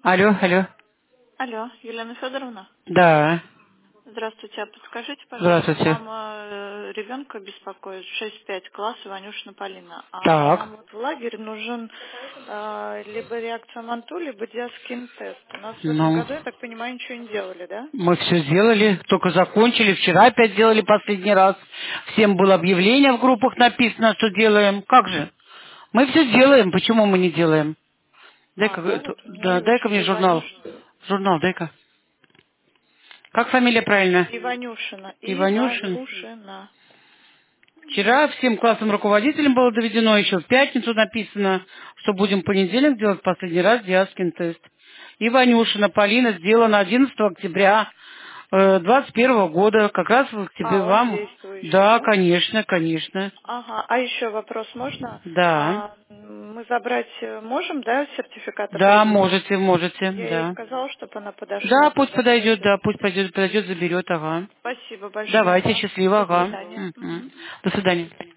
Алло, алло. Алло, Елена Федоровна. Да, Здравствуйте. А подскажите, пожалуйста, здравствуйте. мама ребенка беспокоит, 6-5 класс, Иванюшина Полина. А Так, нам вот в лагерь нужен либо реакция Манту, либо диаскин тест. У нас в этом ну, году, я так понимаю, ничего не делали, да? мы все сделали, только закончили. Вчера опять делали последний раз. Всем было объявление в группах написано, что делаем. Как же? Мы все делаем, почему мы не делаем? А, Дай-ка, да, вот у меня да, дай-ка мне вышли журнал. Иванюшина. Журнал, дай-ка. Как фамилия правильно? Иванюшина. Иванюшин. Иванюшина. Вчера всем классным руководителям было доведено, еще в пятницу написано, что будем в понедельник делать последний раз диаскин тест. Иванюшина Полина сделана 11 октября 21 года, как раз в октябре А, он вам. действующий, Да, да? конечно, конечно. Ага. А еще вопрос можно? Да, Мы забрать можем, да, сертификат да, АПИ? можете, можете, Я ей да. сказала, чтобы она подошла Да, пусть тогда к подойдет, врачу. да, пусть подойдет, подойдет, заберет, ага. Спасибо большое, Давайте, ага. счастливо, До ага. свидания. Мгм. Мгм. До свидания.